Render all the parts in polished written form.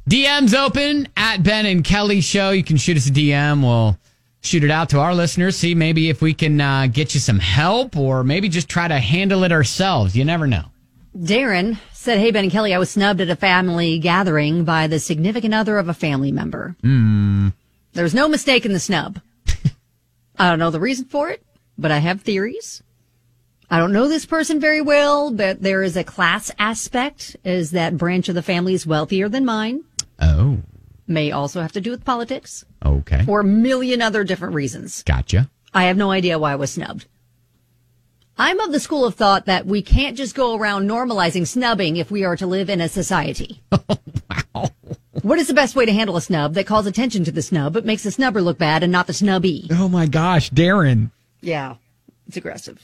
DM's open at Ben and Kelly Show. You can shoot us a DM. We'll shoot it out to our listeners. See maybe if we can get you some help or maybe just try to handle it ourselves. You never know. Darren said, hey, Ben and Kelly, I was snubbed at a family gathering by the significant other of a family member. There's no mistake in the snub. I don't know the reason for it, but I have theories. I don't know this person very well, but there is a class aspect, as that branch of the family is wealthier than mine. Oh. May also have to do with politics. Okay. For a million other different reasons. Gotcha. I have no idea why I was snubbed. I'm of the school of thought that we can't just go around normalizing snubbing if we are to live in a society. Wow. What is the best way to handle a snub that calls attention to the snub but makes the snubber look bad and not the snubbee? Oh, my gosh, Darren. Yeah, it's aggressive.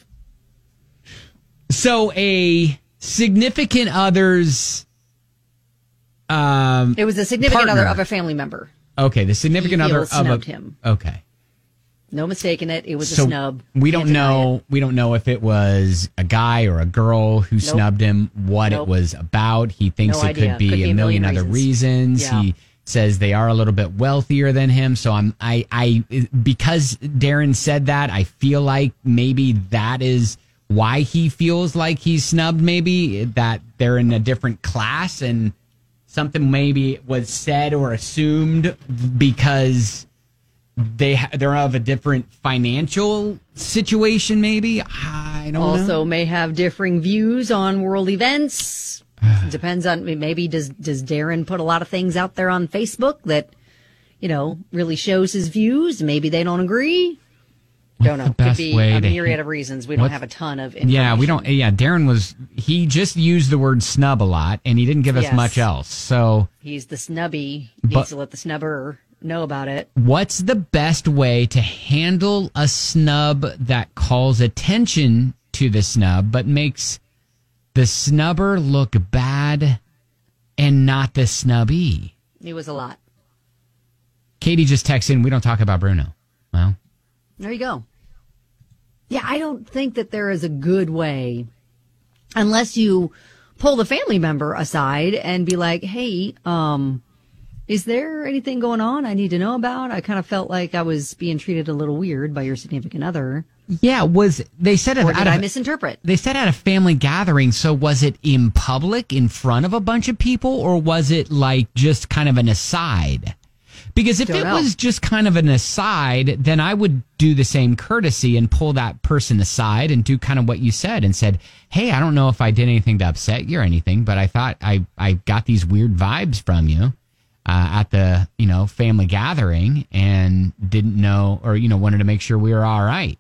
So a significant other's it was a significant partner. other of a family member. Okay, the significant He other feels snubbed him. Okay. No mistake in it. It was So a snub. We Can't don't deny know. it. We don't know if it was a guy or a girl who snubbed him. What Nope. it was about. He thinks No it could idea. be a million other reasons. Yeah. He says they are a little bit wealthier than him. So I because Darren said that, I feel like maybe that is why he feels like he's snubbed. Maybe that they're in a different class and something maybe was said or assumed because they're of a different financial situation, maybe. I don't know. Also may have differing views on world events. Depends on, maybe does Darren put a lot of things out there on Facebook that, really shows his views? Maybe they don't agree. Don't know. Could be a myriad of reasons. We don't have a ton of information. Yeah, we don't. Yeah, Darren he just used the word snub a lot and he didn't give us much else. So he's the snubby. Needs to let the snubber know about it. What's the best way to handle a snub that calls attention to the snub but makes the snubber look bad and not the snubbee? It was a lot. Katie just texted in, we don't talk about Bruno. Well, there you go. Yeah, I don't think that there is a good way, unless you pull the family member aside and be like, hey, is there anything going on I need to know about? I kind of felt like I was being treated a little weird by your significant other. Yeah, they said or did I misinterpret? They said at a family gathering, so was it in public in front of a bunch of people or was it like just kind of an aside? Because if it was just kind of an aside, then I would do the same courtesy and pull that person aside and do kind of what you said and said, hey, I don't know if I did anything to upset you or anything, but I thought I got these weird vibes from you at the, family gathering and didn't know or, wanted to make sure we were all right.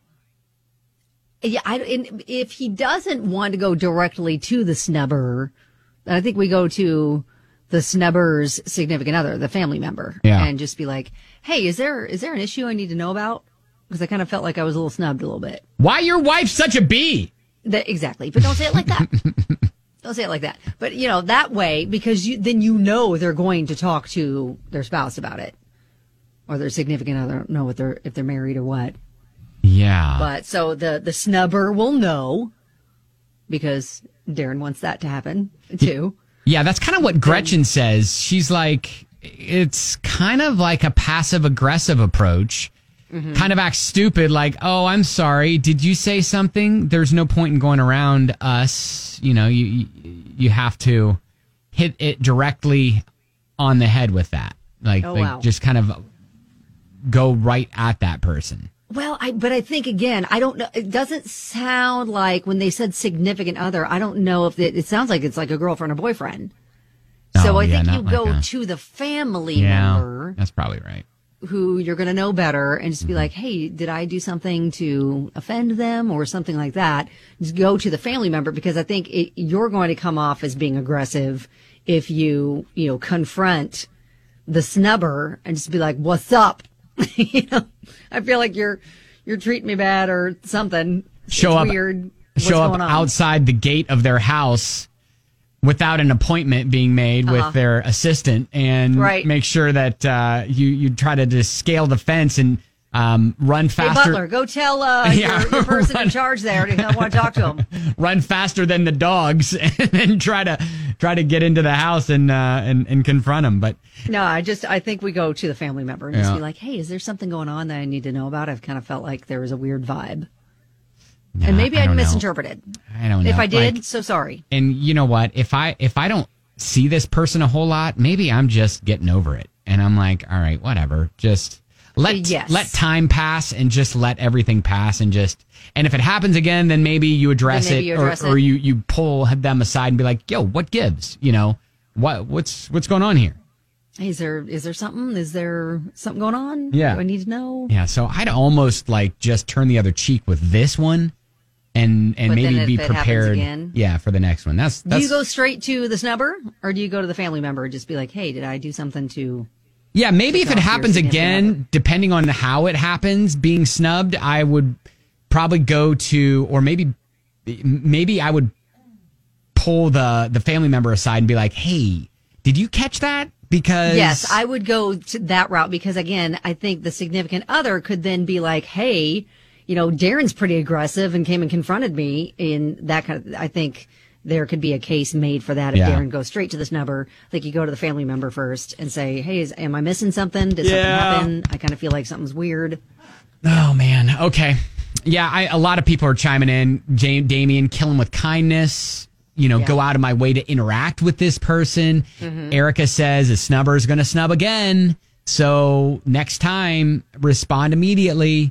Yeah, if he doesn't want to go directly to the snubber, I think we go to the snubber's significant other, the family member, and just be like, hey, is there an issue I need to know about? Because I kind of felt like I was a little snubbed a little bit. Why your wife such a bee? Exactly. But don't say it like that. Don't say it like that. But, that way, because then they're going to talk to their spouse about it. Or their significant other. I don't know if they're married or what. Yeah. But so the snubber will know, because Darren wants that to happen too. Yeah, that's kind of what Gretchen says. She's like, it's kind of like a passive aggressive approach. Mm-hmm. Kind of acts stupid, like, oh, I'm sorry. Did you say something? There's no point in going around us. You have to hit it directly on the head with that. Just kind of go right at that person. Well, but I think, again, I don't know. It doesn't sound like when they said significant other, I don't know if it sounds like it's like a girlfriend or boyfriend. So I think you go to the family member. That's probably right. Who you're going to know better and just be like, hey, did I do something to offend them or something like that? Just go to the family member, because I think you're going to come off as being aggressive if you confront the snubber and just be like, what's up? I feel like you're treating me bad or something. Show up outside the gate of their house without an appointment being made with their assistant and make sure that you try to just scale the fence and Run faster. Hey, Butler, go tell your person in charge there to want to talk to him. Run faster than the dogs, and then try to get into the house and confront them. But no, I think we go to the family member and just be like, "Hey, is there something going on that I need to know about? I've kind of felt like there was a weird vibe." And maybe I'd misinterpreted. I don't know. If I did, so sorry. And you know what? If I don't see this person a whole lot, maybe I'm just getting over it. And I'm like, all right, whatever. Just let time pass and just let everything pass and if it happens again, then maybe you address it or you pull them aside and be like, yo, what gives? You know, what's going on here? Hey, is there something? Is there something going on? Yeah. Do I need to know? Yeah. So I'd almost like just turn the other cheek with this one. And maybe be prepared, for the next one. That's. Do you go straight to the snubber, or do you go to the family member and just be like, "Hey, did I do something to?" Yeah, maybe if it happens again, depending on how it happens, being snubbed, I would probably go to, or maybe I would pull the family member aside and be like, "Hey, did you catch that?" Because yes, I would go to that route because again, I think the significant other could then be like, "Hey." You know, Darren's pretty aggressive and came and confronted me in that kind of, I think there could be a case made for that if Darren goes straight to the snubber. I think you go to the family member first and say, hey, am I missing something? Did something happen? I kind of feel like something's weird. Oh, man. Okay. Yeah, a lot of people are chiming in. Damien, kill him with kindness. You know, go out of my way to interact with this person. Mm-hmm. Erica says a snubber is going to snub again. So next time, respond immediately.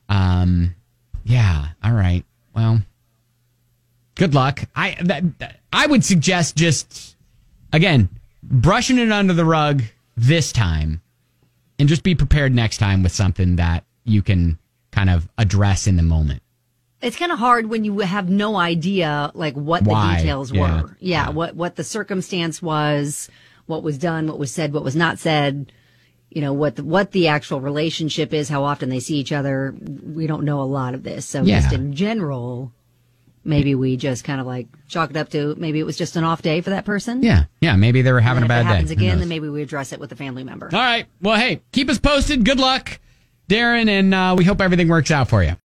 All right. Well, good luck. I would suggest just, again, brushing it under the rug this time and just be prepared next time with something that you can kind of address in the moment. It's kind of hard when you have no idea, like, what the details were. Yeah. What the circumstance was, what was done, what was said, what was not said. You know, what the actual relationship is, how often they see each other. We don't know a lot of this. So just in general, maybe we just kind of like chalk it up to maybe it was just an off day for that person. Yeah. Yeah. Maybe they were having a bad day. If it happens again, then maybe we address it with the family member. All right. Well, hey, keep us posted. Good luck, Darren. And we hope everything works out for you.